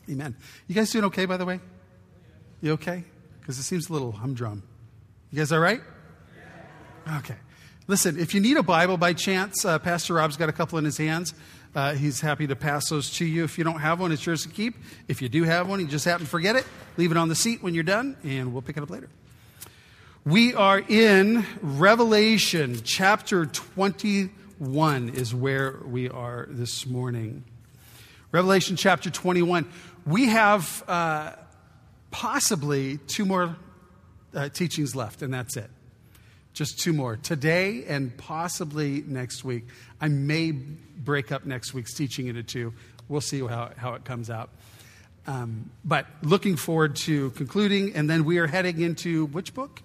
Amen. You guys doing okay, by the way? You okay? Because it seems a little humdrum. You guys all right? Okay. Listen, if you need a Bible by chance, Pastor Rob's got a couple in his hands. He's happy to pass those to you. If you don't have one, it's yours to keep. If you do have one, you just happen to forget it, leave it on the seat when you're done, and we'll pick it up later. We are in Revelation chapter 21 is where we are this morning. Revelation chapter 21. We have possibly two more teachings left, and that's it. Just two more. Today and possibly next week. I may break up next week's teaching into two. We'll see how it comes out. But looking forward to concluding, and then we are heading into which book?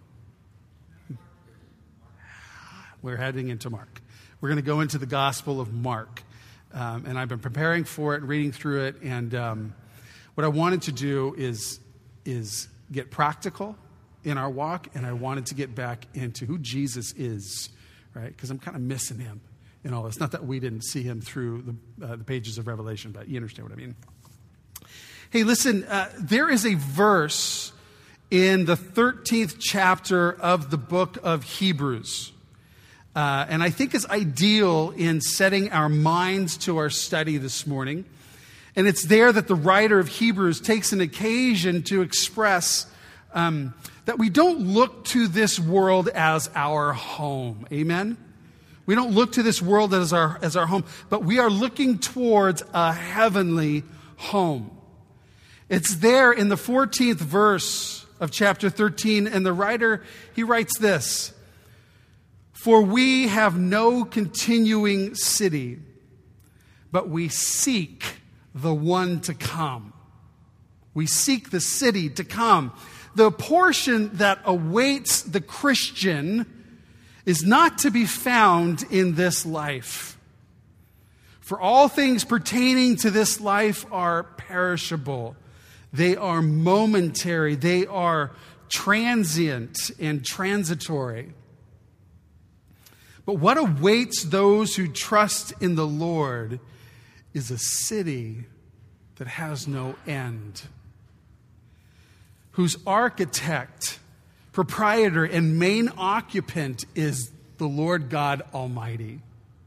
We're heading into Mark. We're going to go into the Gospel of Mark. And I've been preparing for it, reading through it, and what I wanted to do is get practical in our walk, and I wanted to get back into who Jesus is, right? Because I'm kind of missing him in all this. Not that we didn't see him through the pages of Revelation, but you understand what I mean. Hey, listen, there is a verse in the 13th chapter of the book of Hebrews, and I think is ideal in setting our minds to our study this morning. And it's there that the writer of Hebrews takes an occasion to express that we don't look to this world as our home. Amen? We don't look to this world as our home, but we are looking towards a heavenly home. It's there in the 14th verse of chapter 13, and the writer, he writes this: "For we have no continuing city, but we seek the one to come." We seek the city to come. The portion that awaits the Christian is not to be found in this life. For all things pertaining to this life are perishable. They are momentary. They are transient and transitory. But what awaits those who trust in the Lord is a city that has no end, whose architect, proprietor, and main occupant is the Lord God Almighty.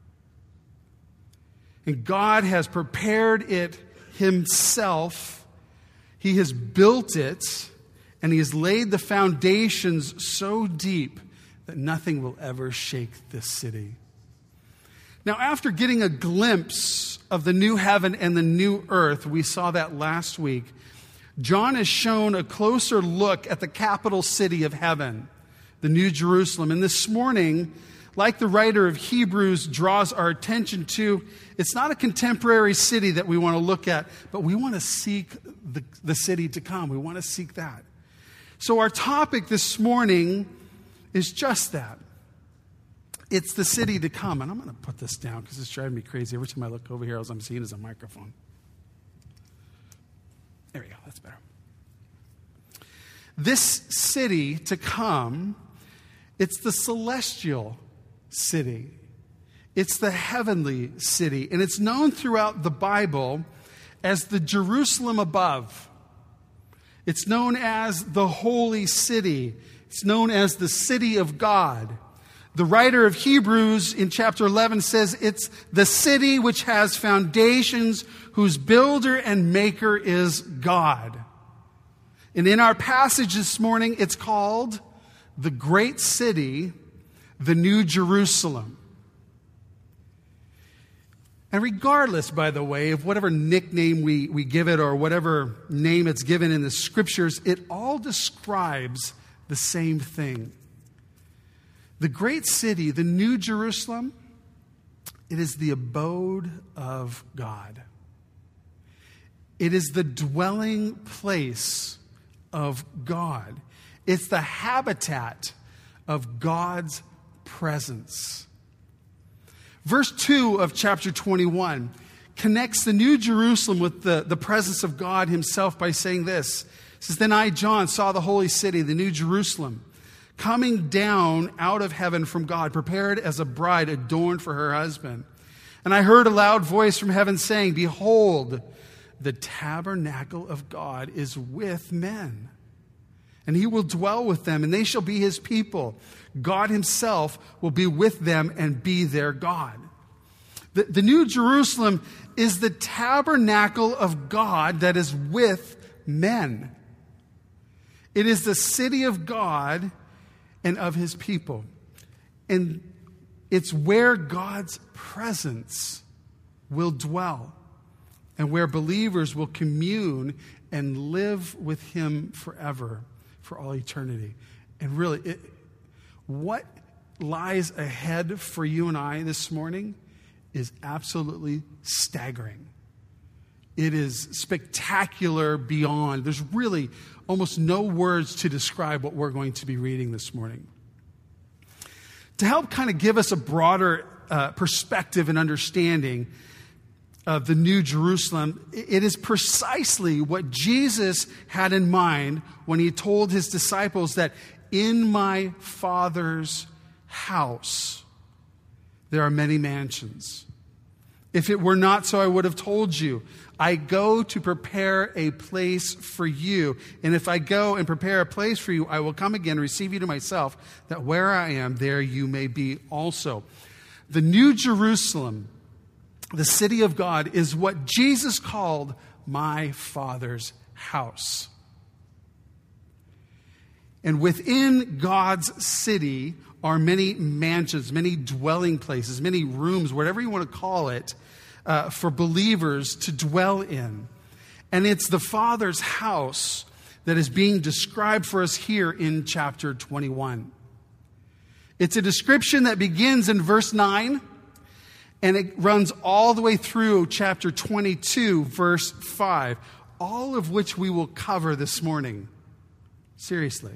And God has prepared it himself. He has built it, and he has laid the foundations so deep that nothing will ever shake this city. Now, after getting a glimpse of the new heaven and the new earth, we saw that last week, John has shown a closer look at the capital city of heaven, the New Jerusalem. And this morning, like the writer of Hebrews draws our attention to, it's not a contemporary city that we want to look at, but we want to seek the city to come. We want to seek that. So our topic this morning is just that. It's the city to come. And I'm going to put this down because it's driving me crazy. Every time I look over here, all I'm seeing is a microphone. There we go. That's better. This city to come, it's the celestial city. It's the heavenly city. And it's known throughout the Bible as the Jerusalem above. It's known as the holy city. It's known as the city of God. The writer of Hebrews in chapter 11 says it's the city which has foundations, whose builder and maker is God. And in our passage this morning, it's called the great city, the New Jerusalem. And regardless, by the way, of whatever nickname we give it or whatever name it's given in the scriptures, it all describes the same thing. The great city, the New Jerusalem, it is the abode of God. It is the dwelling place of God. It's the habitat of God's presence. Verse 2 of chapter 21 connects the New Jerusalem with the presence of God himself by saying this. It says, "Then I, John, saw the holy city, the New Jerusalem, coming down out of heaven from God, prepared as a bride adorned for her husband. And I heard a loud voice from heaven saying, 'Behold, the tabernacle of God is with men. And he will dwell with them, and they shall be his people. God himself will be with them and be their God. The New Jerusalem is the tabernacle of God that is with men. It is the city of God and of his people. And it's where God's presence will dwell and where believers will commune and live with him forever, for all eternity. And really, what lies ahead for you and I this morning is absolutely staggering. It is spectacular beyond. There's really almost no words to describe what we're going to be reading this morning. To help kind of give us a broader perspective and understanding of the New Jerusalem, it is precisely what Jesus had in mind when he told his disciples that in my Father's house there are many mansions. If it were not so, I would have told you. I go to prepare a place for you. And if I go and prepare a place for you, I will come again, receive you to myself, that where I am, there you may be also. The New Jerusalem, the city of God, is what Jesus called my Father's house. And within God's city are many mansions, many dwelling places, many rooms, whatever you want to call it, for believers to dwell in. And it's the Father's house that is being described for us here in chapter 21. It's a description that begins in verse 9, and it runs all the way through chapter 22, verse 5, all of which we will cover this morning. Seriously.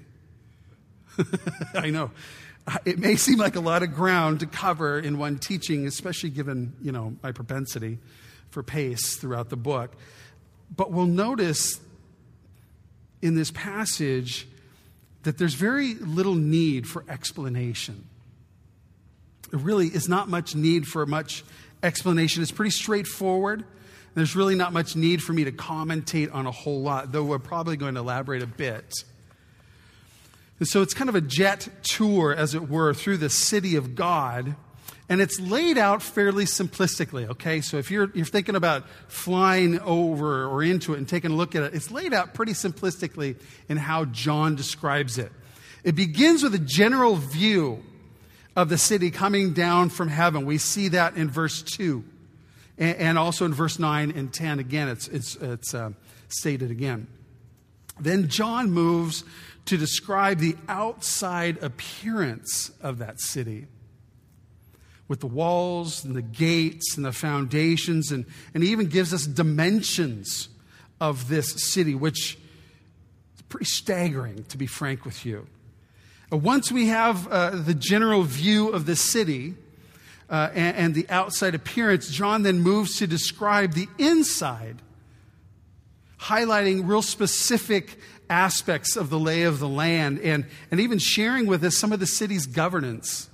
I know. It may seem like a lot of ground to cover in one teaching, especially given, my propensity for pace throughout the book. But we'll notice in this passage that there's very little need for explanation. There really is not much need for much explanation. It's pretty straightforward. There's really not much need for me to commentate on a whole lot, though we're probably going to elaborate a bit. And so it's kind of a jet tour, as it were, through the city of God. And it's laid out fairly simplistically, okay? So if you're thinking about flying over or into it and taking a look at it, it's laid out pretty simplistically in how John describes it. It begins with a general view of the city coming down from heaven. We see that in verse 2. And also in verse 9 and 10, again, it's stated again. Then John moves to describe the outside appearance of that city, with the walls and the gates and the foundations, and he even gives us dimensions of this city, which is pretty staggering, to be frank with you. Once we have the general view of the city and the outside appearance, John then moves to describe the inside, highlighting real specific aspects of the lay of the land and even sharing with us some of the city's governance.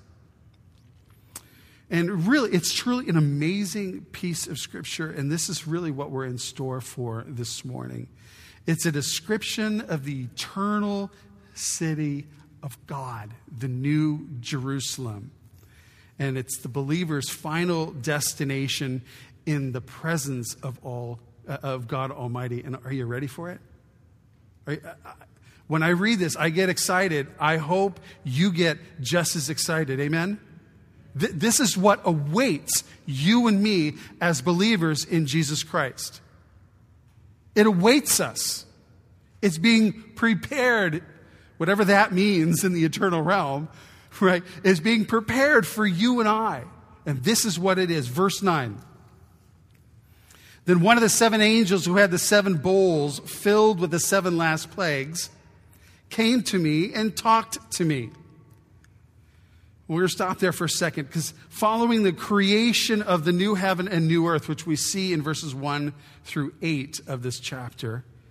And really, it's truly an amazing piece of scripture, and this is really what we're in store for this morning. It's a description of the eternal city of God, the New Jerusalem. And it's the believer's final destination in the presence of God Almighty. And are you ready for it? When I read this, I get excited. I hope you get just as excited. Amen? This is what awaits you and me as believers in Jesus Christ. It awaits us. It's being prepared, whatever that means in the eternal realm, right? It's being prepared for you and I. And this is what it is. Verse 9. Then one of the 7 angels who had the 7 bowls filled with the 7 last plagues came to me and talked to me. We're going to stop there for a second, because following the creation of the new heaven and new earth, which we see in verses 1 through 8 of this chapter,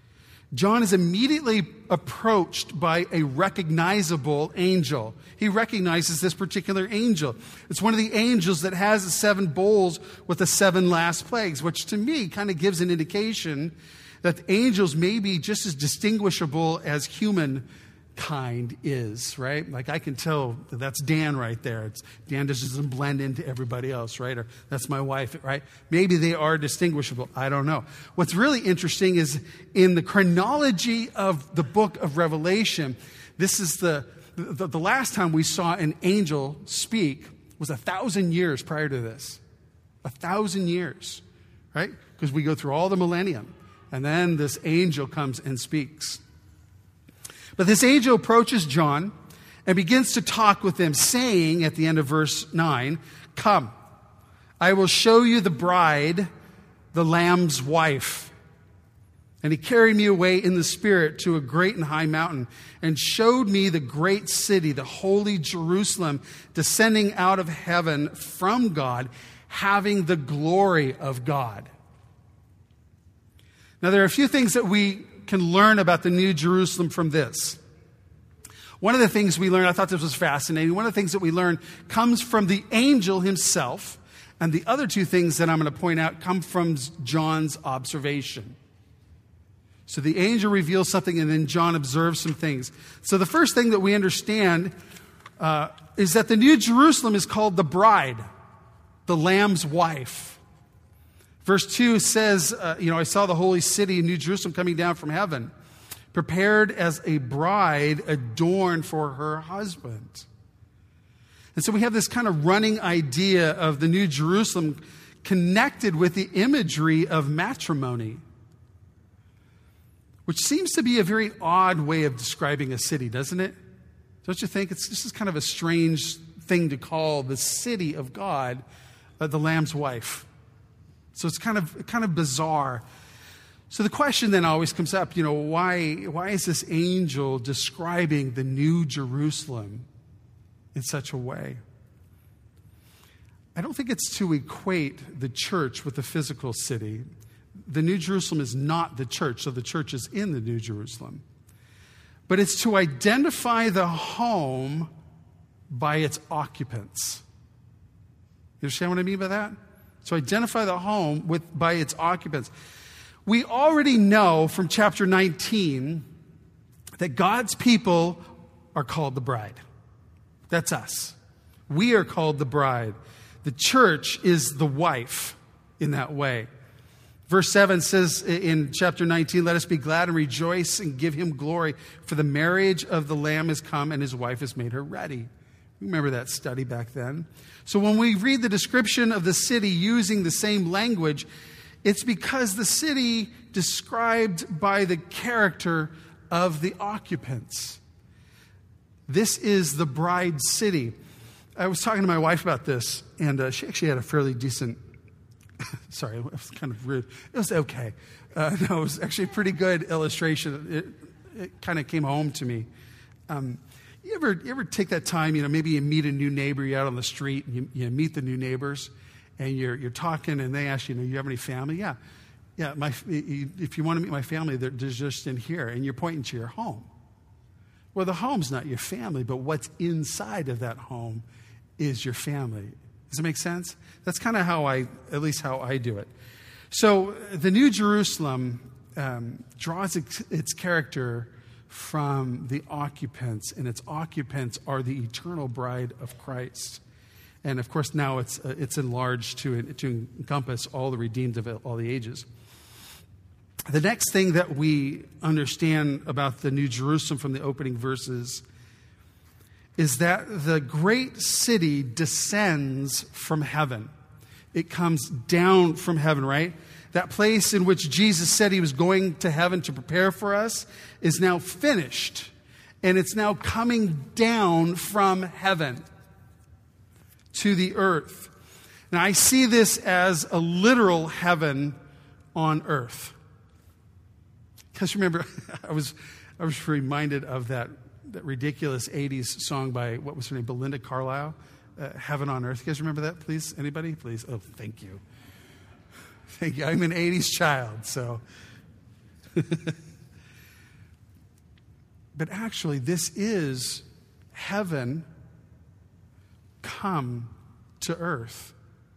John is immediately approached by a recognizable angel. He recognizes this particular angel. It's one of the angels that has the 7 bowls with the 7 last plagues, which to me kind of gives an indication that angels may be just as distinguishable as humankind is, right? Like I can tell that's Dan right there. Dan just doesn't blend into everybody else, right? Or that's my wife, right? Maybe they are distinguishable. I don't know. What's really interesting is in the chronology of the book of Revelation, this is the last time we saw an angel speak was 1,000 years prior to this. 1,000 years, right? Because we go through all the millennium. And then this angel comes and speaks. But this angel approaches John and begins to talk with him, saying at the end of verse 9, "Come, I will show you the bride, the Lamb's wife." And he carried me away in the Spirit to a great and high mountain and showed me the great city, the holy Jerusalem, descending out of heaven from God, having the glory of God. Now, there are a few things that we can learn about the New Jerusalem from this. One of the things we learn, I thought this was fascinating, one of the things that we learn comes from the angel himself, and the other 2 things that I'm going to point out come from John's observation. So the angel reveals something, and then John observes some things. So the first thing that we understand is that the New Jerusalem is called the bride, the Lamb's wife. Verse 2 says, I saw the holy city, New Jerusalem, coming down from heaven, prepared as a bride adorned for her husband. And so we have this kind of running idea of the New Jerusalem connected with the imagery of matrimony, which seems to be a very odd way of describing a city, doesn't it? Don't you think? This is kind of a strange thing to call the city of God the Lamb's wife. So it's kind of bizarre. So the question then always comes up, why is this angel describing the New Jerusalem in such a way? I don't think it's to equate the church with the physical city. The New Jerusalem is not the church, so the church is in the New Jerusalem. But it's to identify the home by its occupants. You understand what I mean by that? So identify the home by its occupants. We already know from chapter 19 that God's people are called the bride. That's us. We are called the bride. The church is the wife in that way. Verse 7 says in chapter 19, "Let us be glad and rejoice and give him glory, for the marriage of the Lamb has come and his wife has made her ready." Remember that study back then. So when we read the description of the city using the same language, it's because the city described by the character of the occupants. This is the bride city. I was talking to my wife about this, and she actually had a fairly decent, sorry, it was kind of rude. It was okay. No, it was actually a pretty good illustration. It kind of came home to me. You ever take that time, maybe you meet a new neighbor, you're out on the street, and you meet the new neighbors, and you're talking, and they ask you, you have any family? Yeah, if you want to meet my family, they're just in here, and you're pointing to your home. Well, the home's not your family, but what's inside of that home is your family. Does it make sense? That's kind of how at least how I do it. So the New Jerusalem draws its character from the occupants, and its occupants are the eternal bride of Christ. And of course, now it's enlarged to encompass all the redeemed of all the ages. The next thing that we understand about the New Jerusalem from the opening verses is that the great city descends from heaven. It comes down from heaven, right? That place in which Jesus said he was going to heaven to prepare for us is now finished. And it's now coming down from heaven to the earth. Now, I see this as a literal heaven on earth. Because remember, I was reminded of that ridiculous 80s song by, what was her name, Belinda Carlisle, Heaven on Earth. You guys remember that, please? Anybody? Please? Oh, thank you. Thank you. I'm an 80s child, so. But actually, this is heaven come to earth.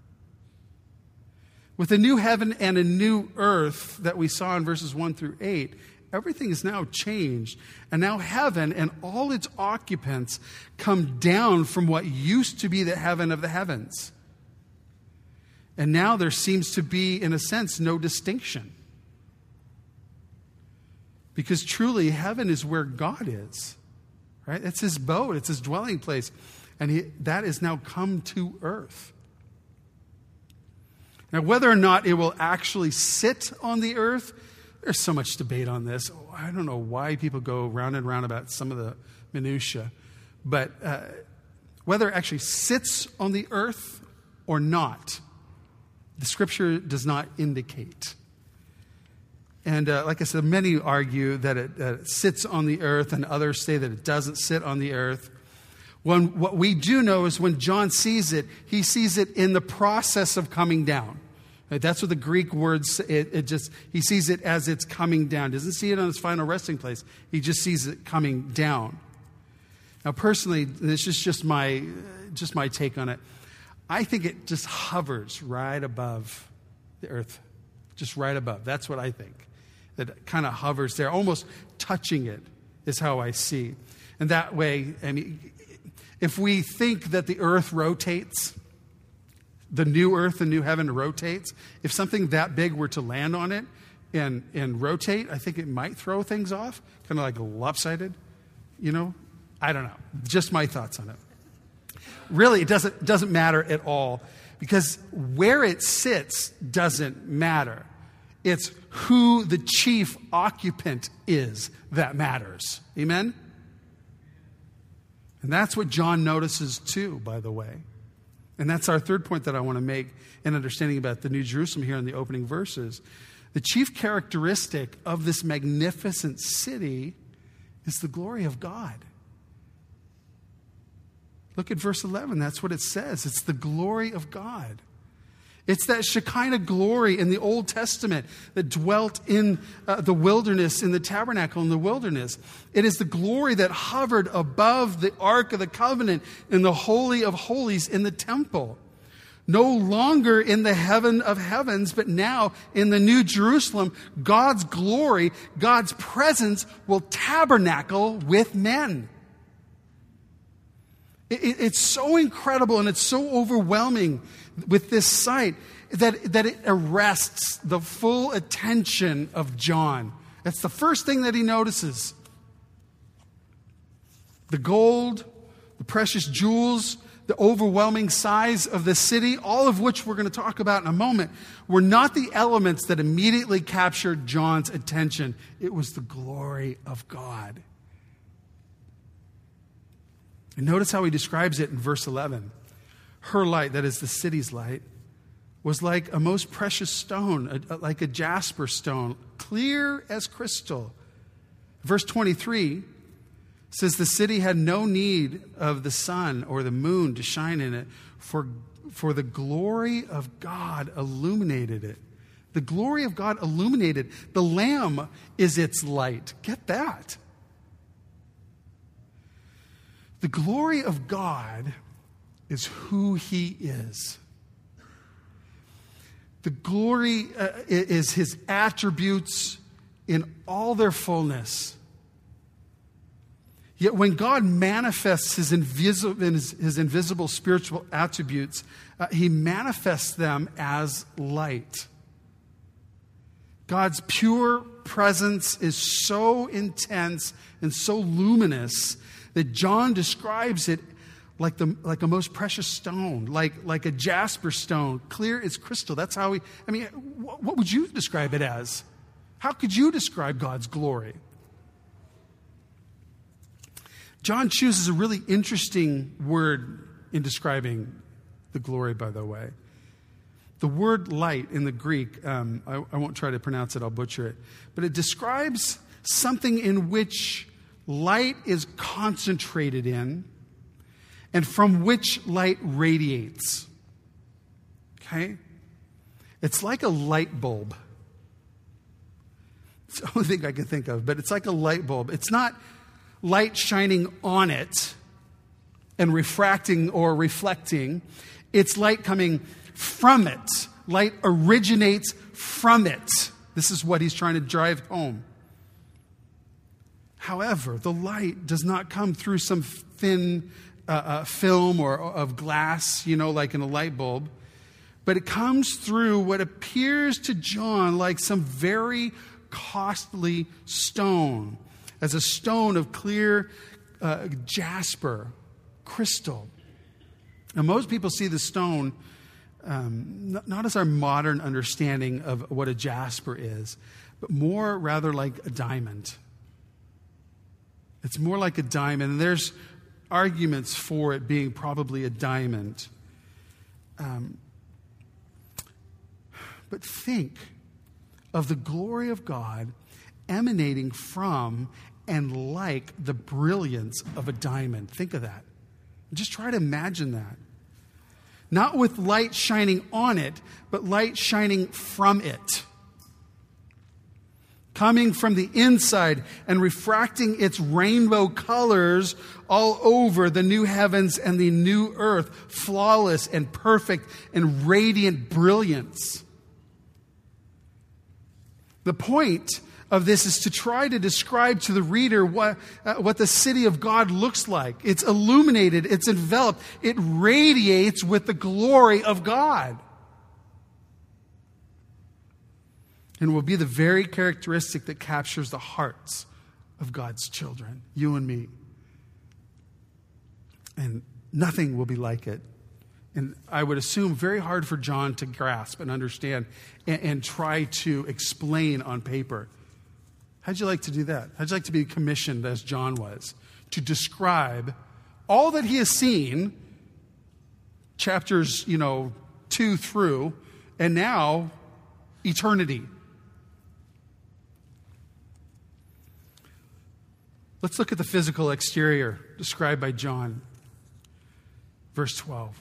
With a new heaven and a new earth that we saw in verses 1 through 8, everything is now changed. And now heaven and all its occupants come down from what used to be the heaven of the heavens. And now there seems to be, in a sense, no distinction. Because truly, heaven is where God is. Right? It's his abode. It's his dwelling place. And that is now come to earth. Now, whether or not it will actually sit on the earth, there's so much debate on this. I don't know why people go round and round about some of the minutiae. But whether it actually sits on the earth or not, the Scripture does not indicate. And like I said, many argue that it sits on the earth, and others say that it doesn't sit on the earth. What we do know is when John sees it, he sees it in the process of coming down. Right? That's what the Greek words, he sees it as it's coming down. Doesn't see it on its final resting place. He just sees it coming down. Now, personally, this is just my take on it. I think it just hovers right above the earth, just right above. That's what I think. That it kind of hovers there, almost touching it is how I see. And that way, I mean, if we think that the earth rotates, the new earth, the new heaven rotates, if something that big were to land on it and rotate, I think it might throw things off, kind of like lopsided, you know? I don't know. Just my thoughts on it. Really, it doesn't matter at all, because where it sits doesn't matter. It's who the chief occupant is that matters. Amen? And that's what John notices too, by the way. And that's our third point that I want to make in understanding about the New Jerusalem here in the opening verses. The chief characteristic of this magnificent city is the glory of God. Look at verse 11. That's what it says. It's the glory of God. It's that Shekinah glory in the Old Testament that dwelt in the wilderness, in the tabernacle in the wilderness. It is the glory that hovered above the Ark of the Covenant in the Holy of Holies in the temple. No longer in the heaven of heavens, but now in the New Jerusalem, God's glory, God's presence will tabernacle with men. It's so incredible and it's so overwhelming with this sight that it arrests the full attention of John. That's the first thing that he notices. The gold, the precious jewels, the overwhelming size of the city, all of which we're going to talk about in a moment, were not the elements that immediately captured John's attention. It was the glory of God. And notice how he describes it in verse 11. Her light, that is the city's light, was like a most precious stone, like a jasper stone, clear as crystal. Verse 23 says the city had no need of the sun or the moon to shine in it, for the glory of God illuminated it. The glory of God illuminated. The Lamb is its light. Get that. The glory of God is who he is. The glory is his attributes in all their fullness. Yet when God manifests his invisible spiritual attributes, he manifests them as light. God's pure presence is so intense and so luminous that John describes it like a most precious stone, like a jasper stone, clear as crystal. That's how what would you describe it as? How could you describe God's glory? John chooses a really interesting word in describing the glory, by the way. The word light in the Greek, I won't try to pronounce it, I'll butcher it, but it describes something in which light is concentrated in and from which light radiates. Okay? It's like a light bulb. It's the only thing I can think of, but it's like a light bulb. It's not light shining on it and refracting or reflecting. It's light coming from it. Light originates from it. This is what he's trying to drive home. However, the light does not come through some thin film or of glass, like in a light bulb, but it comes through what appears to John like some very costly stone, as a stone of clear jasper, crystal. Now, most people see the stone not as our modern understanding of what a jasper is, but more rather like a diamond. It's more like a diamond, and there's arguments for it being probably a diamond. But think of the glory of God emanating from and like the brilliance of a diamond. Think of that. Just try to imagine that. Not with light shining on it, but light shining from it. Coming from the inside and refracting its rainbow colors all over the new heavens and the new earth, flawless and perfect and radiant brilliance. The point of this is to try to describe to the reader what the city of God looks like. It's illuminated, it's enveloped, it radiates with the glory of God. And will be the very characteristic that captures the hearts of God's children, you and me. And nothing will be like it. And I would assume very hard for John to grasp and understand and try to explain on paper. How'd you like to do that? How'd you like to be commissioned, as John was, to describe all that he has seen, chapters, 2 through, and now eternity? Let's look at the physical exterior described by John. Verse 12.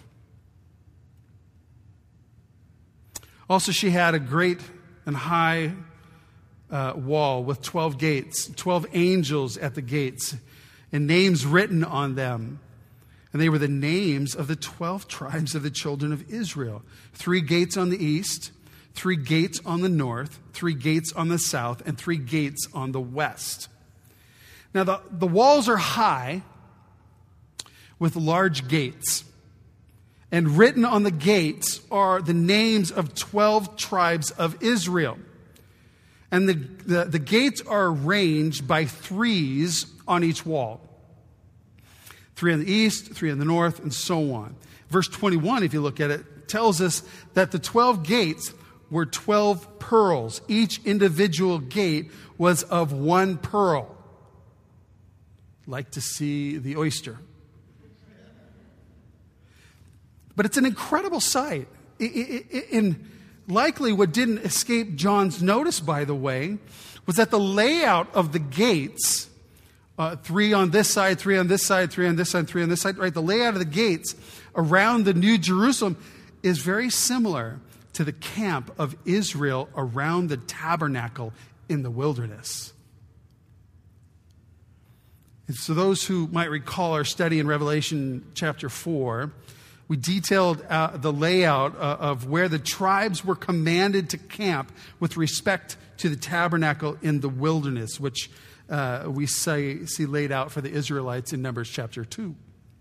Also, she had a great and high wall with 12 gates, 12 angels at the gates, and names written on them. And they were the names of the 12 tribes of the children of Israel. 3 gates on the east, 3 gates on the north, 3 gates on the south, and 3 gates on the west. Now, the walls are high with large gates. And written on the gates are the names of 12 tribes of Israel. And the gates are arranged by 3s on each wall. 3 on the east, 3 on the north, and so on. Verse 21, if you look at it, tells us that the 12 gates were 12 pearls. Each individual gate was of 1 pearl. Like to see the oyster. But it's an incredible sight. And likely what didn't escape John's notice, by the way, was that the layout of the gates, 3 on this side, 3 on this side, 3 on this side, 3 on this side, right? The layout of the gates around the New Jerusalem is very similar to the camp of Israel around the tabernacle in the wilderness. And so those who might recall our study in Revelation chapter 4, we detailed the layout of where the tribes were commanded to camp with respect to the tabernacle in the wilderness, which we see laid out for the Israelites in Numbers chapter 2.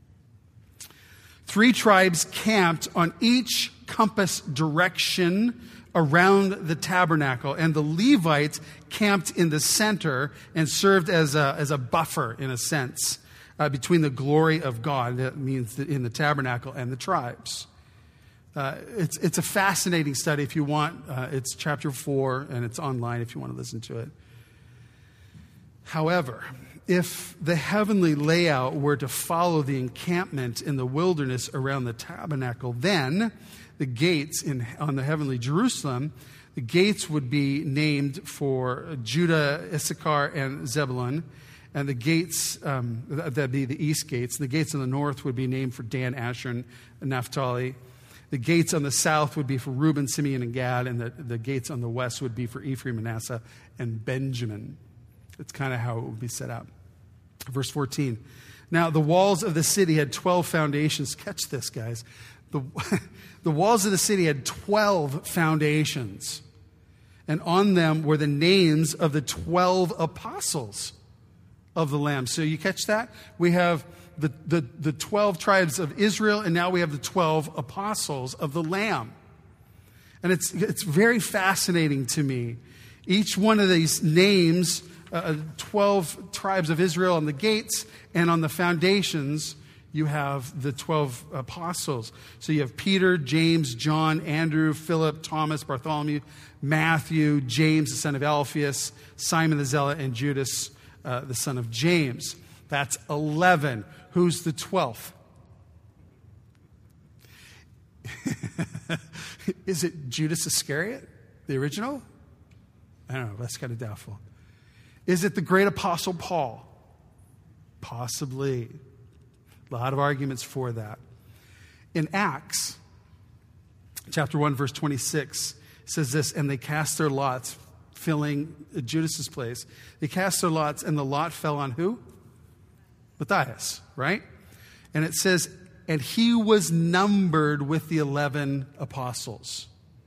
3 tribes camped on each compass direction around the tabernacle, and the Levites camped in the center and served as a buffer, in a sense, between the glory of God, that means in the tabernacle, and the tribes. It's a fascinating study if you want. It's chapter 4, and it's online if you want to listen to it. However, if the heavenly layout were to follow the encampment in the wilderness around the tabernacle, then the gates on the heavenly Jerusalem, the gates would be named for Judah, Issachar, and Zebulun. And the gates, that'd be the east gates. The gates on the north would be named for Dan, Asher, and Naphtali. The gates on the south would be for Reuben, Simeon, and Gad. And the gates on the west would be for Ephraim, Manasseh, and Benjamin. That's kind of how it would be set up. Verse 14. Now, the walls of the city had 12 foundations. Catch this, guys. The walls of the city had 12 foundations. And on them were the names of the 12 apostles of the Lamb. So you catch that? We have the 12 tribes of Israel, and now we have the 12 apostles of the Lamb. And it's very fascinating to me. Each one of these names, 12 tribes of Israel on the gates, and on the foundations, you have the 12 apostles. So you have Peter, James, John, Andrew, Philip, Thomas, Bartholomew, Matthew, James, the son of Alphaeus, Simon the Zealot, and Judas, the son of James. That's 11. Who's the 12th? Is it Judas Iscariot, the original? I don't know. That's kind of doubtful. Is it the great apostle Paul? Possibly. A lot of arguments for that. In Acts, chapter 1, verse 26, says this, and they cast their lots, filling Judas's place. They cast their lots, and the lot fell on who? Matthias, right? And it says, and he was numbered with the 11 apostles.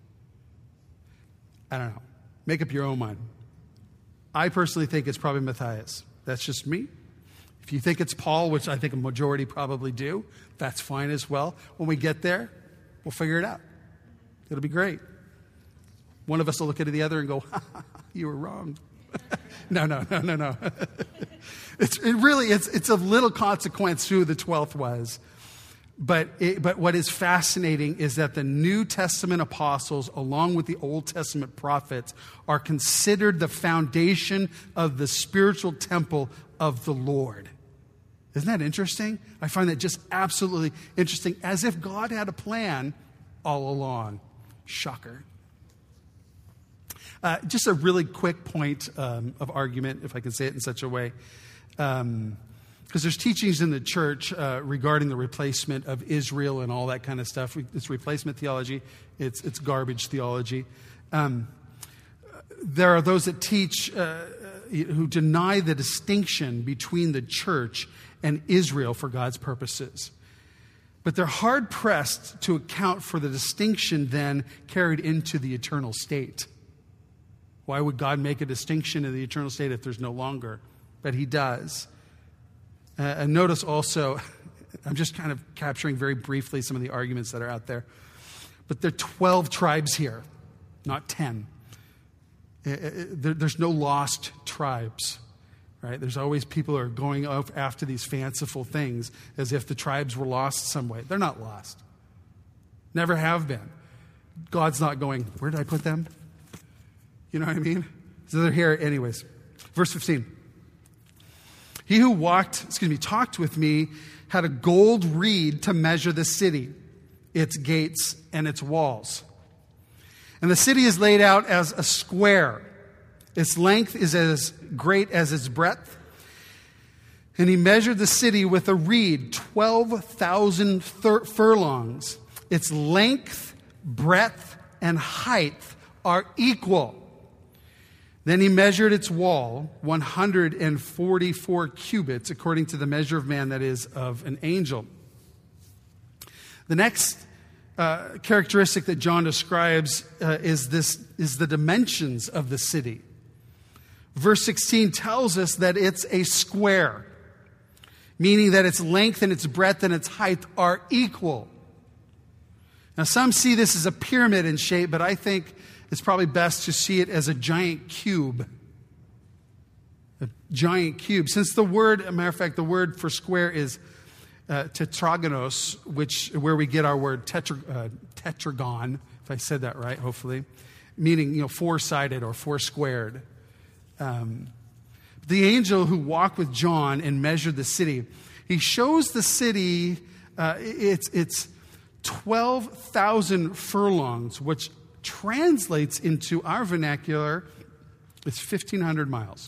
I don't know. Make up your own mind. I personally think it's probably Matthias. That's just me. If you think it's Paul, which I think a majority probably do, that's fine as well. When we get there, we'll figure it out. It'll be great. One of us will look at the other and go, you were wrong. No. It's of little consequence who the 12th was. But what is fascinating is that the New Testament apostles, along with the Old Testament prophets, are considered the foundation of the spiritual temple of the Lord. Isn't that interesting? I find that just absolutely interesting, as if God had a plan all along. Shocker. Just a really quick point of argument, if I can say it in such a way. Because there's teachings in the church regarding the replacement of Israel and all that kind of stuff. It's replacement theology. It's garbage theology. There are those that teach, who deny the distinction between the church and Israel for God's purposes. But they're hard-pressed to account for the distinction then carried into the eternal state. Why would God make a distinction in the eternal state if there's no longer? But he does. And notice also, I'm just kind of capturing very briefly some of the arguments that are out there. But there are 12 tribes here, not 10. There's no lost tribes, right? There's always people who are going up after these fanciful things as if the tribes were lost some way. They're not lost. Never have been. God's not going, where did I put them? You know what I mean? So they're here anyways. Verse 15. He who talked with me had a gold reed to measure the city, its gates, and its walls. And the city is laid out as a square. Its length is as great as its breadth. And he measured the city with a reed, 12,000 furlongs. Its length, breadth, and height are equal. Then he measured its wall, 144 cubits, according to the measure of man, that is, of an angel. The next characteristic that John describes is the dimensions of the city. Verse 16 tells us that it's a square, meaning that its length and its breadth and its height are equal. Now, some see this as a pyramid in shape, but I think it's probably best to see it as a giant cube. A giant cube. Since the word, as a matter of fact, the word for square is tetragonos, where we get our word tetragon, if I said that right, hopefully, meaning four-sided or four-squared. The angel who walked with John and measured the city, he shows the city, it's 12,000 furlongs, which translates into our vernacular, it's 1,500 miles.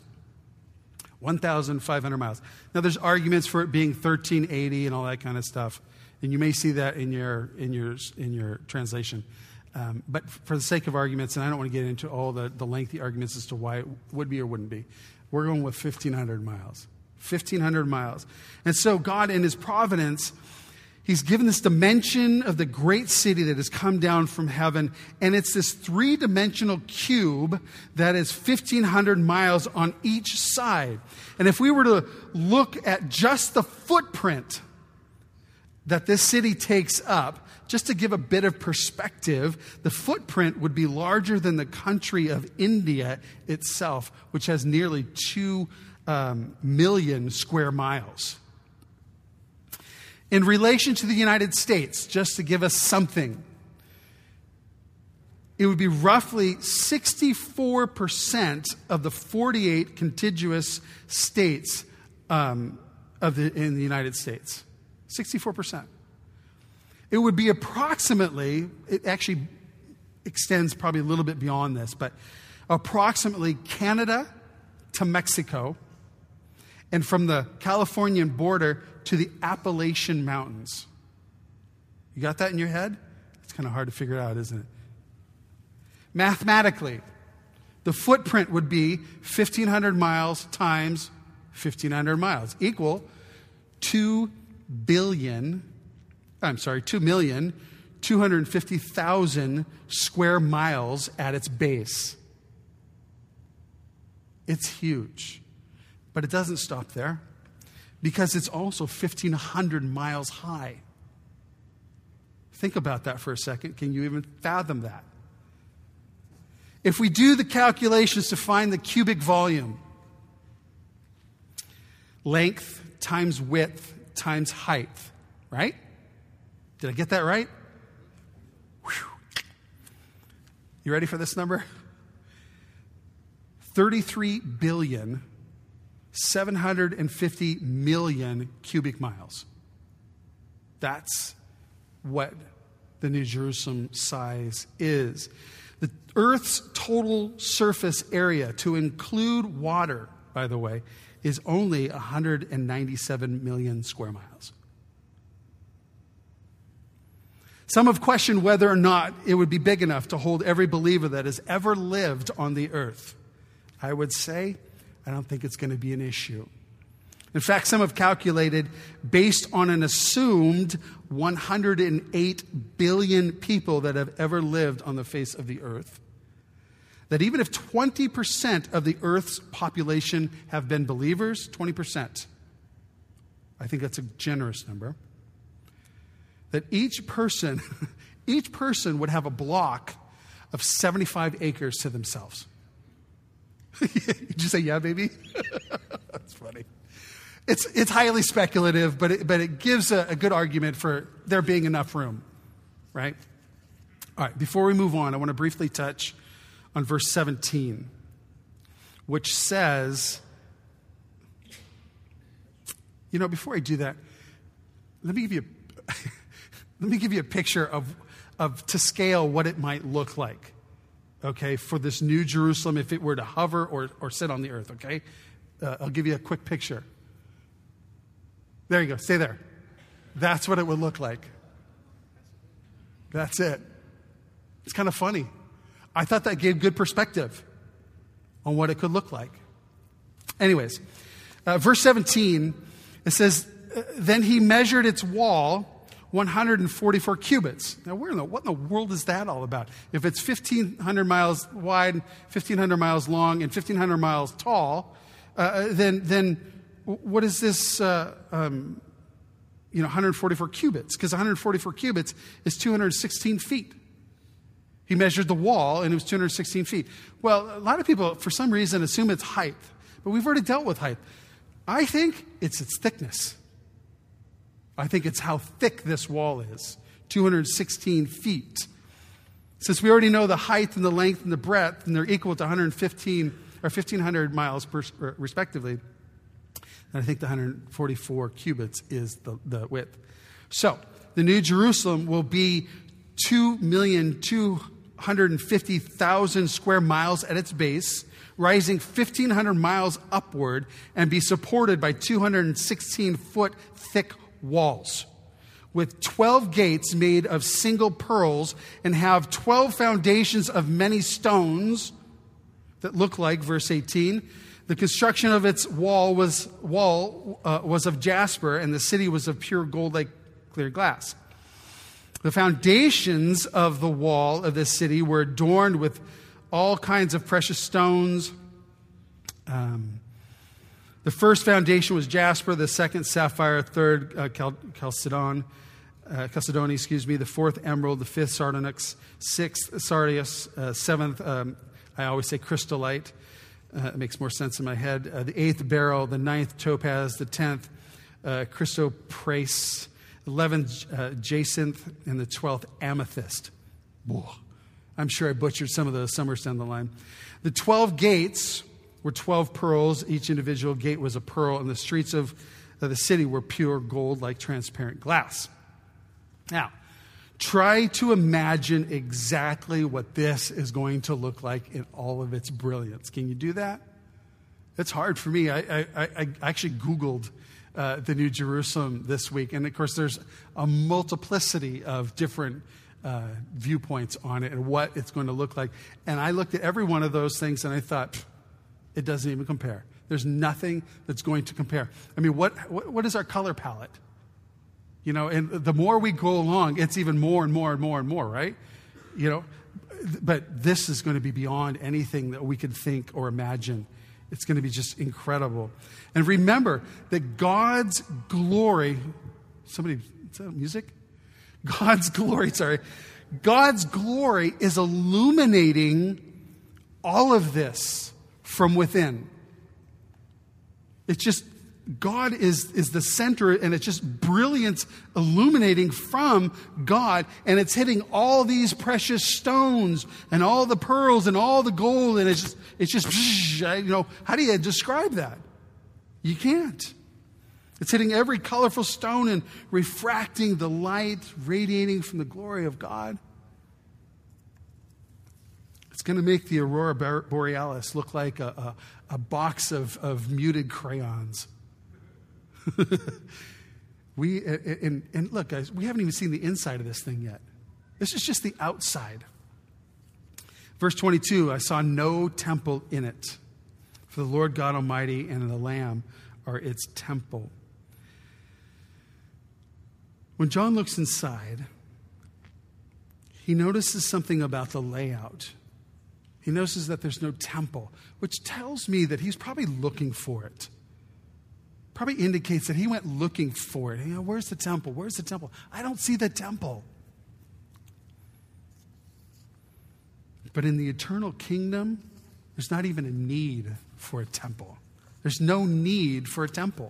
1,500 miles. Now, there's arguments for it being 1,380 and all that kind of stuff, and you may see that in your translation. But for the sake of arguments, and I don't want to get into all the lengthy arguments as to why it would be or wouldn't be, we're going with 1,500 miles. 1,500 miles. And so God, in his providence, he's given this dimension of the great city that has come down from heaven. And it's this three-dimensional cube that is 1,500 miles on each side. And if we were to look at just the footprint that this city takes up, just to give a bit of perspective, the footprint would be larger than the country of India itself, which has nearly 2 million square miles. In relation to the United States, just to give us something, it would be roughly 64% of the 48 contiguous states in the United States. 64%. It would be approximately, it actually extends probably a little bit beyond this, but approximately Canada to Mexico, and from the Californian border to the Appalachian Mountains. You got that in your head? It's kind of hard to figure out, isn't it? Mathematically, the footprint would be 1,500 miles times 1,500 miles, equal 2,250,000 square miles at its base. It's huge. But it doesn't stop there, because it's also 1,500 miles high. Think about that for a second. Can you even fathom that? If we do the calculations to find the cubic volume, length times width times height, right? Did I get that right? Whew. You ready for this number? 33,750,000,000 cubic miles. That's what the New Jerusalem size is. The Earth's total surface area, to include water, by the way, is only 197 million square miles. Some have questioned whether or not it would be big enough to hold every believer that has ever lived on the earth. I would say, I don't think it's going to be an issue. In fact, some have calculated, based on an assumed 108 billion people that have ever lived on the face of the earth, that even if 20% of the earth's population have been believers, 20%, I think that's a generous number, that each person would have a block of 75 acres to themselves. Did you say, yeah, baby? That's funny. It's highly speculative, but it gives a good argument for there being enough room, right? All right, before we move on, I want to briefly touch on verse 17, which says, before I do that, let me give you a picture of to scale what it might look like, okay, for this New Jerusalem if it were to hover or sit on the earth, okay? I'll give you a quick picture. There you go. Stay there. That's what it would look like. That's it. It's kind of funny. I thought that gave good perspective on what it could look like. Anyways, verse 17, it says, then he measured its wall 144 cubits. Now, what in the world is that all about? If it's 1,500 miles wide, 1,500 miles long, and 1,500 miles tall, then what is this, 144 cubits? Because 144 cubits is 216 feet. He measured the wall, and it was 216 feet. Well, a lot of people, for some reason, assume it's height. But we've already dealt with height. I think it's its thickness. I think it's how thick this wall is. 216 feet. Since we already know the height and the length and the breadth, and they're equal to 115 or 1,500 miles respectively, and I think the 144 cubits is the width. So, the New Jerusalem will be 2,250,000 square miles at its base, rising 1,500 miles upward, and be supported by 216-foot thick walls, with 12 gates made of single pearls, and have 12 foundations of many stones that look like, verse 18, The construction of its wall was of jasper, and the city was of pure gold like clear glass. The foundations of the wall of this city were adorned with all kinds of precious stones. The first foundation was jasper, the second sapphire, third chalcedony, the fourth emerald, the fifth sardonyx, sixth sardius, seventh, I always say crystallite. It makes more sense in my head. The eighth beryl, the ninth topaz, the 10th chrysoprase, 11th jacinth, and the 12th amethyst. Whoa. I'm sure I butchered some of those somewhere down the line. The 12 gates were 12 pearls. Each individual gate was a pearl, and the streets of the city were pure gold like transparent glass. Now, try to imagine exactly what this is going to look like in all of its brilliance. Can you do that? It's hard for me. I actually Googled the New Jerusalem this week. And of course, there's a multiplicity of different viewpoints on it and what it's going to look like. And I looked at every one of those things and I thought, it doesn't even compare. There's nothing that's going to compare. I mean, what is our color palette? You know, and the more we go along, it's even more and more and more and more, right? You know, but this is going to be beyond anything that we could think or imagine. It's going to be just incredible. And remember that God's glory, is that music? God's glory is illuminating all of this from within. It's just, God is the center, and it's just brilliance illuminating from God, and it's hitting all these precious stones and all the pearls and all the gold, and it's just you know, how do you describe that? You can't. It's hitting every colorful stone and refracting the light, radiating from the glory of God. It's going to make the aurora borealis look like a box of muted crayons. And look, guys, we haven't even seen the inside of this thing yet. This is just the outside. Verse 22, I saw no temple in it, for the Lord God Almighty and the Lamb are its temple. When John looks inside, he notices something about the layout. He notices that there's no temple, which tells me that he's probably looking for it. Probably indicates that he went looking for it. You know, where's the temple? Where's the temple? I don't see the temple. But in the eternal kingdom, there's not even a need for a temple. There's no need for a temple.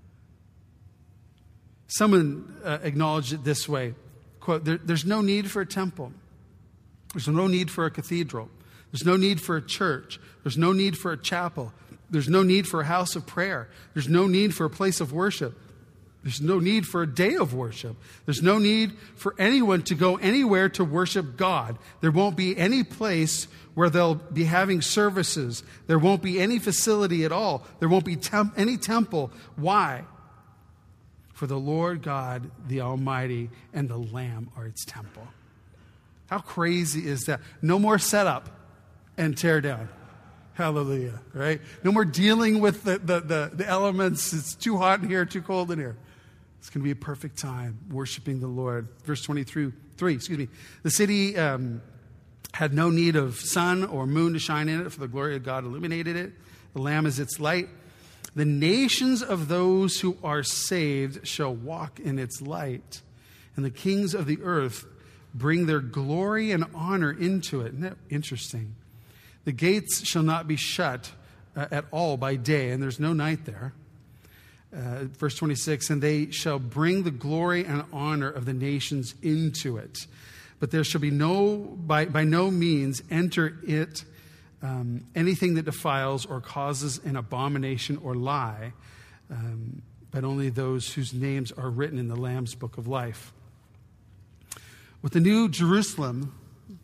Someone acknowledged it this way, quote, there's no need for a temple. There's no need for a cathedral. There's no need for a church. There's no need for a chapel. There's no need for a house of prayer. There's no need for a place of worship. There's no need for a day of worship. There's no need for anyone to go anywhere to worship God. There won't be any place where they'll be having services. There won't be any facility at all. There won't be any temple. Why? For the Lord God, the Almighty, and the Lamb are its temple. How crazy is that? No more setup and tear down. Hallelujah, right? No more dealing with the elements. It's too hot in here, too cold in here. It's going to be a perfect time worshiping the Lord. Verse 23, the city had no need of sun or moon to shine in it, for the glory of God illuminated it. The Lamb is its light. The nations of those who are saved shall walk in its light, and the kings of the earth bring their glory and honor into it. Isn't that interesting? The gates shall not be shut at all by day, and there's no night there. Verse 26, and they shall bring the glory and honor of the nations into it. But there shall be by no means enter it anything that defiles or causes an abomination or lie, but only those whose names are written in the Lamb's book of life. With the New Jerusalem,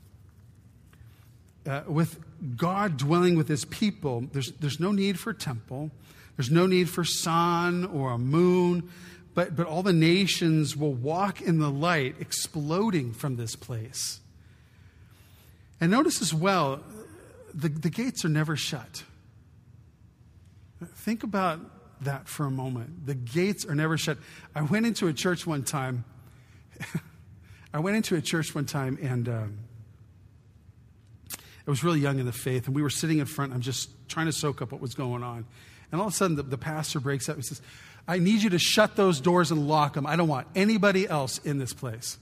with God dwelling with his people, there's no need for a temple. There's no need for sun or a moon, but all the nations will walk in the light exploding from this place. And notice as well, the gates are never shut. Think about that for a moment. The gates are never shut. I went into a church one time. And I was really young in the faith, and we were sitting in front. I'm just trying to soak up what was going on. And all of a sudden, the pastor breaks up. He says, I need you to shut those doors and lock them. I don't want anybody else in this place.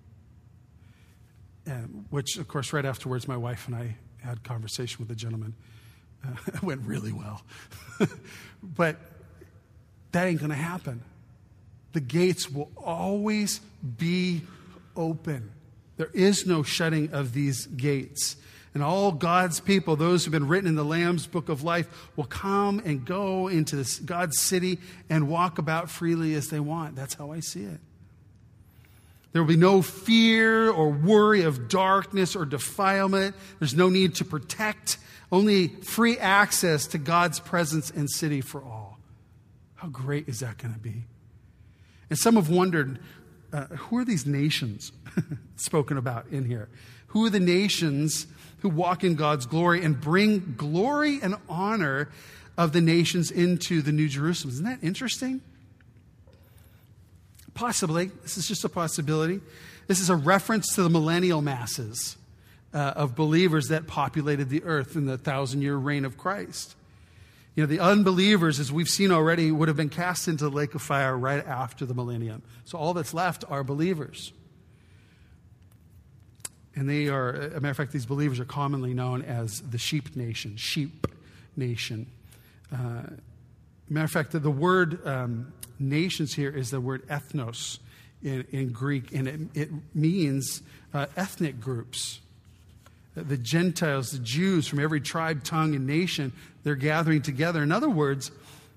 Which, of course, right afterwards, my wife and I had a conversation with the gentleman. It went really well. But that ain't going to happen. The gates will always be open. There is no shutting of these gates. And all God's people, those who have been written in the Lamb's book of life, will come and go into this God's city and walk about freely as they want. That's how I see it. There will be no fear or worry of darkness or defilement. There's no need to protect. Only free access to God's presence and city for all. How great is that going to be? And some have wondered, who are these nations spoken about in here? Who are the nations who walk in God's glory and bring glory and honor of the nations into the New Jerusalem? Isn't that interesting? Possibly. This is just a possibility. This is a reference to the millennial masses of believers that populated the earth in the 1,000-year reign of Christ. You know, the unbelievers, as we've seen already, would have been cast into the lake of fire right after the millennium. So all that's left are believers. And they are, as a matter of fact, these believers are commonly known as the sheep nation. Matter of fact, the word nations here is the word ethnos in Greek, and it means ethnic groups. The Gentiles, the Jews from every tribe, tongue, and nation, they're gathering together. In other words,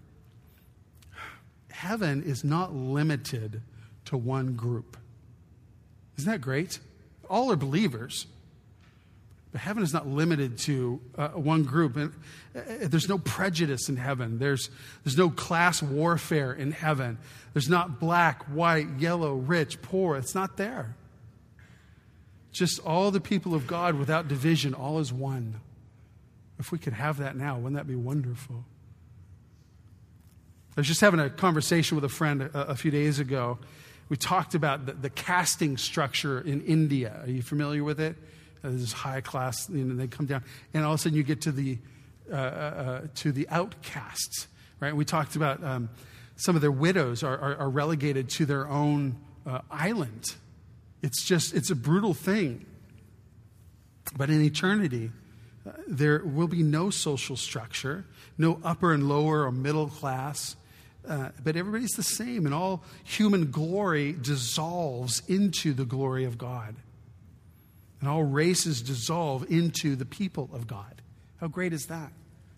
heaven is not limited to one group. Isn't that great? All are believers. But heaven is not limited to one group. And there's no prejudice in heaven. There's no class warfare in heaven. There's not black, white, yellow, rich, poor. It's not there. Just all the people of God without division, all is one. If we could have that now, wouldn't that be wonderful? I was just having a conversation with a friend a few days ago. We talked about the casting structure in India. Are you familiar with it? This high class, they come down, and all of a sudden you get to the outcasts, right? And we talked about some of their widows are relegated to their own island. It's a brutal thing. But in eternity, there will be no social structure, no upper and lower or middle class. But everybody's the same, and all human glory dissolves into the glory of God. And all races dissolve into the people of God. How great is that?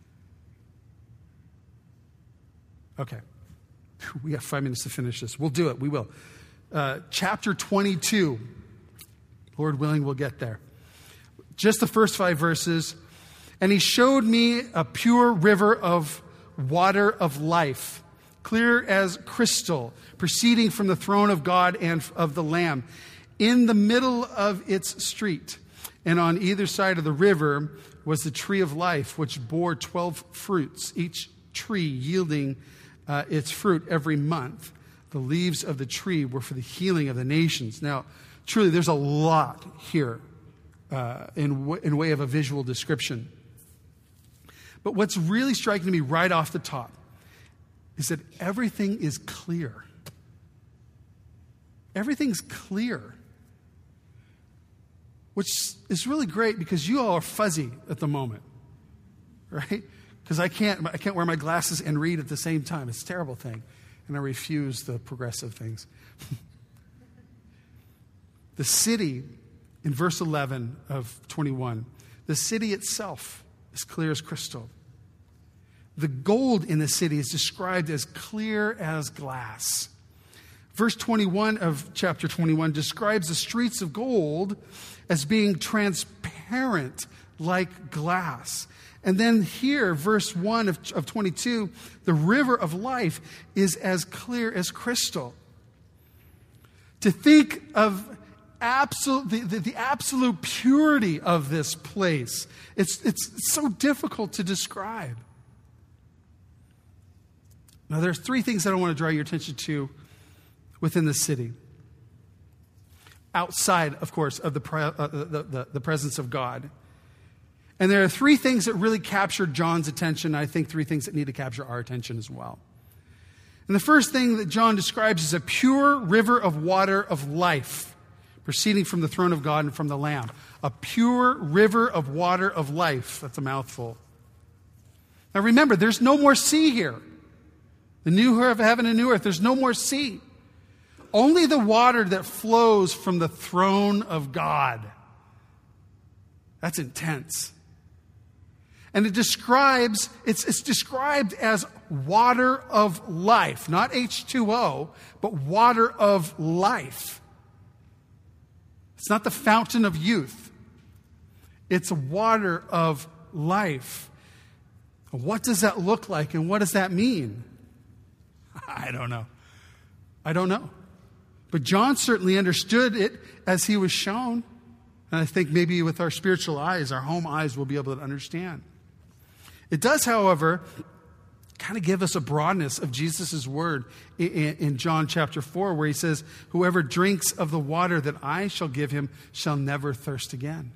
Okay. We have 5 minutes to finish this. We'll do it. We will. Chapter 22. Lord willing, we'll get there. Just the first 5 verses. And he showed me a pure river of water of life, clear as crystal, proceeding from the throne of God and of the Lamb, in the middle of its street. And on either side of the river was the tree of life, which bore 12 fruits, each tree yielding its fruit every month. The leaves of the tree were for the healing of the nations. Now, truly, there's a lot here in way of a visual description. But what's really striking to me right off the top is that everything is clear. Everything's clear. Which is really great because you all are fuzzy at the moment, right? Because I can't wear my glasses and read at the same time. It's a terrible thing. And I refuse the progressive things. The city, in verse 11 of 21, the city itself is clear as crystal. The gold in the city is described as clear as glass. Verse 21 of chapter 21 describes the streets of gold as being transparent like glass. And then here, verse 1 of 22, the river of life is as clear as crystal. To think of the absolute purity of this place, it's so difficult to describe. Now, there's three things that I want to draw your attention to within the city. Outside, of course, of the presence of God. And there are three things that really captured John's attention. I think three things that need to capture our attention as well. And the first thing that John describes is a pure river of water of life, proceeding from the throne of God and from the Lamb. A pure river of water of life. That's a mouthful. Now remember, there's no more sea here. The new heaven and new earth, there's no more sea. Only the water that flows from the throne of God. That's intense. And it's described as water of life. Not H2O, but water of life. It's not the fountain of youth. It's water of life. What does that look like and what does that mean? I don't know. But John certainly understood it as he was shown. And I think maybe with our spiritual eyes, our home eyes, we'll be able to understand. It does, however, kind of give us a broadness of Jesus' word in John chapter 4, where he says, whoever drinks of the water that I shall give him shall never thirst again.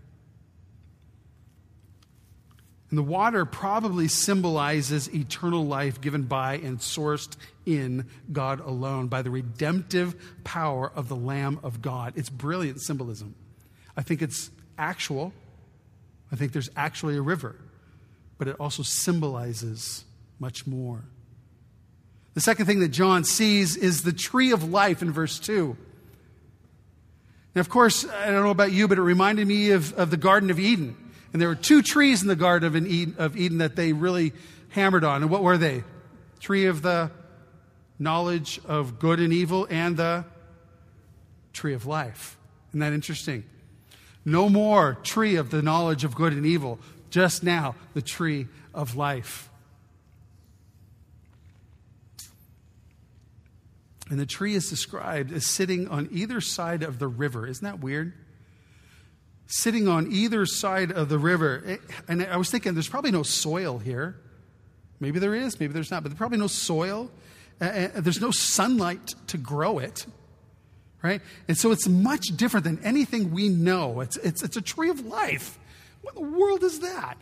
And the water probably symbolizes eternal life given by and sourced in God alone by the redemptive power of the Lamb of God. It's brilliant symbolism. I think it's actual. I think there's actually a river. But it also symbolizes much more. The second thing that John sees is the tree of life in verse 2. Now, of course, I don't know about you, but it reminded me of the Garden of Eden. And there were two trees in the Garden of Eden that they really hammered on. And what were they? Tree of the knowledge of good and evil and the tree of life. Isn't that interesting? No more tree of the knowledge of good and evil. Just now, the tree of life. And the tree is described as sitting on either side of the river. Isn't that weird? Sitting on either side of the river. And I was thinking, there's probably no soil here. Maybe there is, maybe there's not, but there's probably no soil. There's no sunlight to grow it. Right? And so it's much different than anything we know. It's a tree of life. What in the world is that?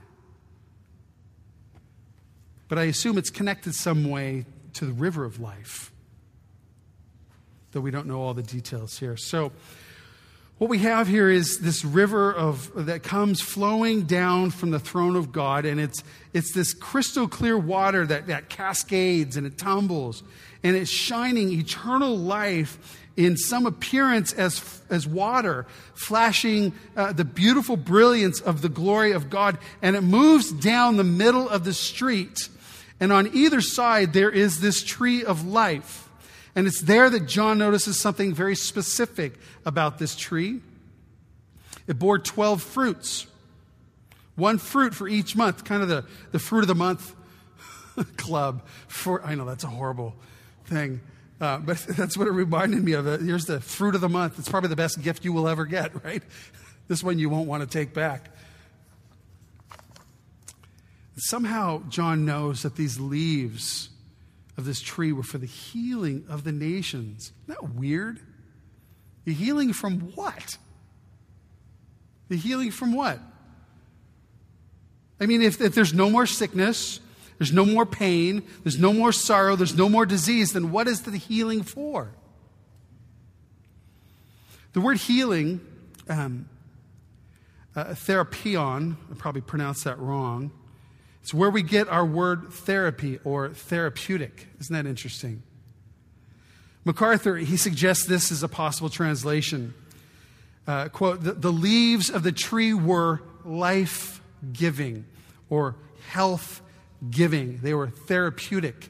But I assume it's connected some way to the river of life, though we don't know all the details here. So what we have here is this river that comes flowing down from the throne of God, and it's this crystal clear water that cascades and it tumbles, and it's shining eternal life in some appearance as water, flashing the beautiful brilliance of the glory of God. And it moves down the middle of the street. And on either side, there is this tree of life. And it's there that John notices something very specific about this tree. It bore 12 fruits. One fruit for each month, kind of the fruit of the month club. I know that's a horrible thing. But that's what it reminded me of. Here's the fruit of the month. It's probably the best gift you will ever get, right? This one you won't want to take back. Somehow John knows that these leaves of this tree were for the healing of the nations. Isn't that weird? The healing from what? The healing from what? I mean, if there's no more sickness, there's no more pain, there's no more sorrow, there's no more disease, then what is the healing for? The word healing, therapion, I probably pronounced that wrong. It's where we get our word therapy or therapeutic. Isn't that interesting? MacArthur, he suggests this is a possible translation. Quote, the leaves of the tree were life-giving or health-giving. They were therapeutic.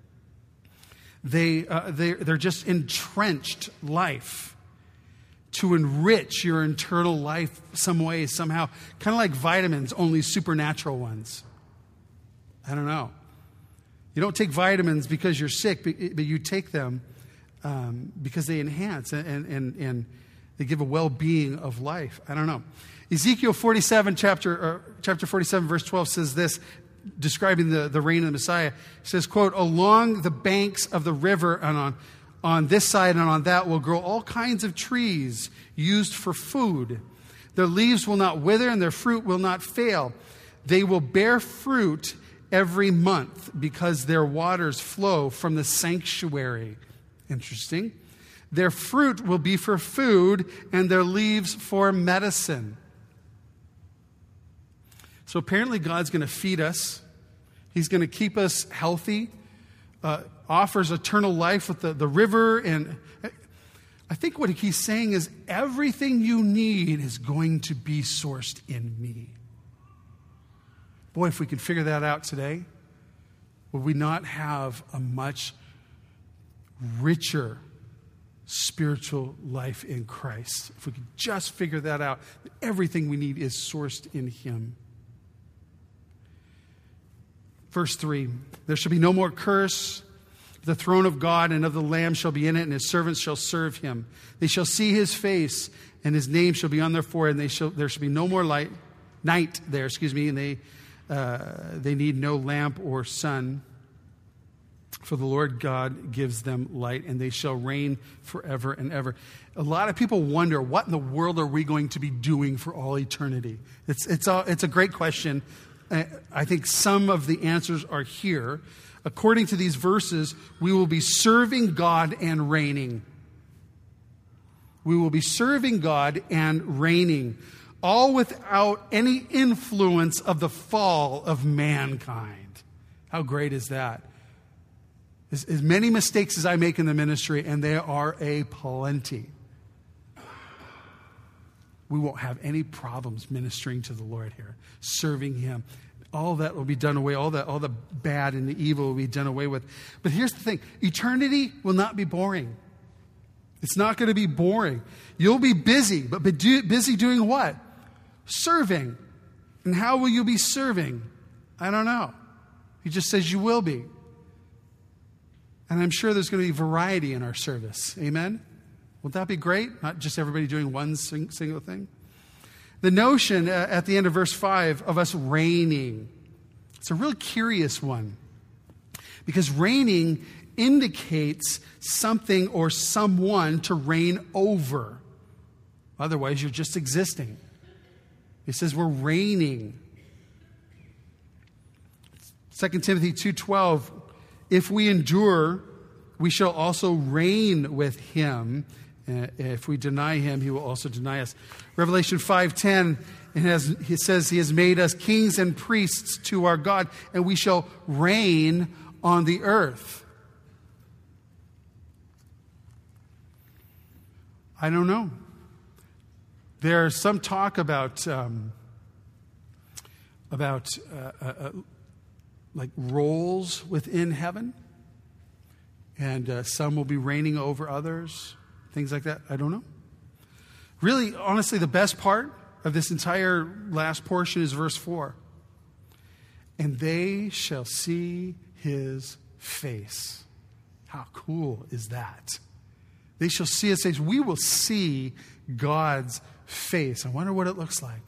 They're just entrenched life to enrich your internal life some way, somehow. Kind of like vitamins, only supernatural ones. I don't know. You don't take vitamins because you're sick, but you take them because they enhance and they give a well-being of life. I don't know. Ezekiel 47, chapter 47, verse 12 says this, describing the reign of the Messiah. He says, quote, along the banks of the river and on this side and on that will grow all kinds of trees used for food. Their leaves will not wither and their fruit will not fail. They will bear fruit every month because their waters flow from the sanctuary. Interesting. Their fruit will be for food and their leaves for medicine. So apparently God's going to feed us. He's going to keep us healthy, offers eternal life with the river. And I think what he's saying is everything you need is going to be sourced in me. Boy, if we could figure that out today, would we not have a much richer spiritual life in Christ? If we could just figure that out, everything we need is sourced in him. Verse 3, there shall be no more curse. The throne of God and of the Lamb shall be in it, and his servants shall serve him. They shall see his face, and his name shall be on their forehead, and there shall be no more night there, and they need no lamp or sun. For the Lord God gives them light, and they shall reign forever and ever. A lot of people wonder, what in the world are we going to be doing for all eternity? It's a great question. I think some of the answers are here. According to these verses, we will be serving God and reigning. We will be serving God and reigning, all without any influence of the fall of mankind. How great is that? As many mistakes as I make in the ministry, and there are a plenty, we won't have any problems ministering to the Lord here, serving him. All that will be done away. All the bad and the evil will be done away with. But here's the thing. Eternity will not be boring. It's not going to be boring. You'll be busy, but busy doing what? Serving. And how will you be serving? I don't know. He just says you will be. And I'm sure there's going to be variety in our service. Amen? Won't that be great? Not just everybody doing one single thing. The notion at the end of verse 5 of us reigning, it's a real curious one. Because reigning indicates something or someone to reign over. Otherwise, you're just existing. He says we're reigning. 2 Timothy 2:12, if we endure, we shall also reign with him. If we deny him, he will also deny us. Revelation 5:10, he says he has made us kings and priests to our God, and we shall reign on the earth. I don't know. There's some talk about like roles within heaven, and some will be reigning over others. Things like that. I don't know. Really, honestly, the best part of this entire last portion is verse 4. And they shall see his face. How cool is that? They shall see his face. We will see God's face. I wonder what it looks like.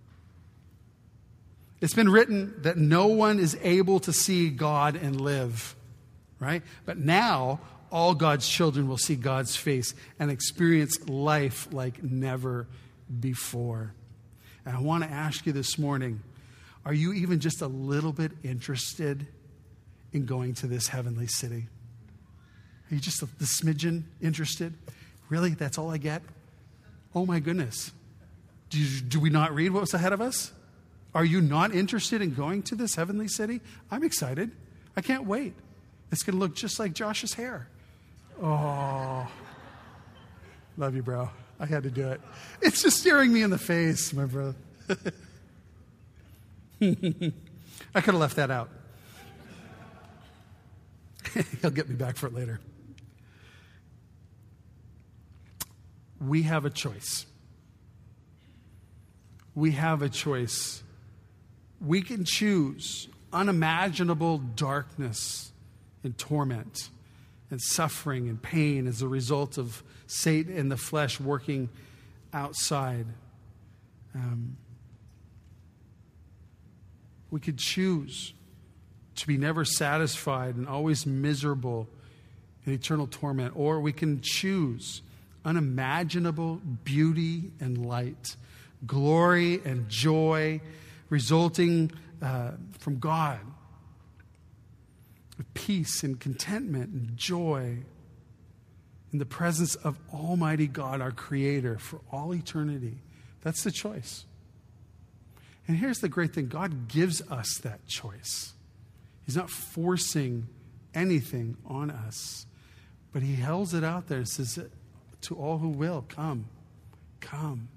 It's been written that no one is able to see God and live, right? But now, all God's children will see God's face and experience life like never before. And I want to ask you this morning, are you even just a little bit interested in going to this heavenly city? Are you just the smidgen interested? Really? That's all I get? Oh my goodness. Do we not read what's ahead of us? Are you not interested in going to this heavenly city? I'm excited. I can't wait. It's going to look just like Josh's hair. Oh, love you, bro. I had to do it. It's just staring me in the face, my brother. I could have left that out. He'll get me back for it later. We have a choice. We have a choice. We can choose unimaginable darkness and torment and suffering and pain as a result of Satan and the flesh working outside. We could choose to be never satisfied and always miserable in eternal torment. Or we can choose unimaginable beauty and light, glory and joy resulting from God, with peace and contentment and joy in the presence of Almighty God, our Creator, for all eternity. That's the choice. And here's the great thing. God gives us that choice. He's not forcing anything on us, but he holds it out there and says, to all who will, come, come.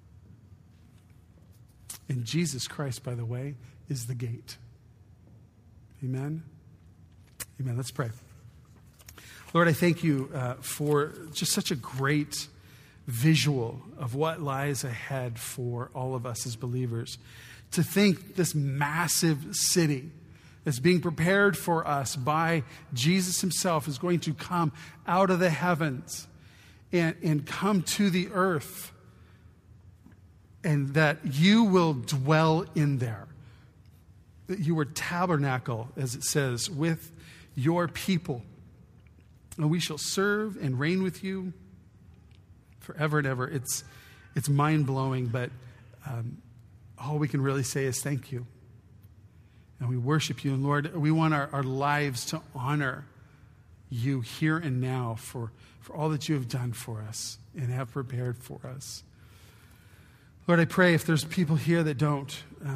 And Jesus Christ, by the way, is the gate. Amen? Amen. Let's pray. Lord, I thank you for just such a great visual of what lies ahead for all of us as believers. To think this massive city that's being prepared for us by Jesus himself is going to come out of the heavens and come to the earth, and that you will dwell in there. That you will tabernacle, as it says, with your people. And we shall serve and reign with you forever and ever. It's mind-blowing, but all we can really say is thank you. And we worship you. And Lord, we want our lives to honor you here and now for all that you have done for us and have prepared for us. Lord, I pray if there's people here that don't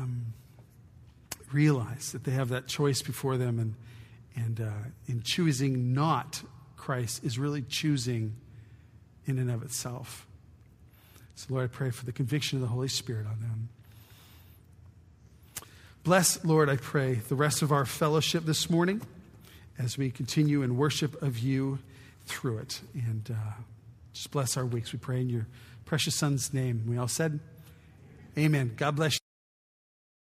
realize that they have that choice before them, and in choosing not Christ is really choosing in and of itself. So Lord, I pray for the conviction of the Holy Spirit on them. Bless, Lord, I pray, the rest of our fellowship this morning as we continue in worship of you through it. And just bless our weeks. We pray in your precious Son's name. We all said, amen. God bless you.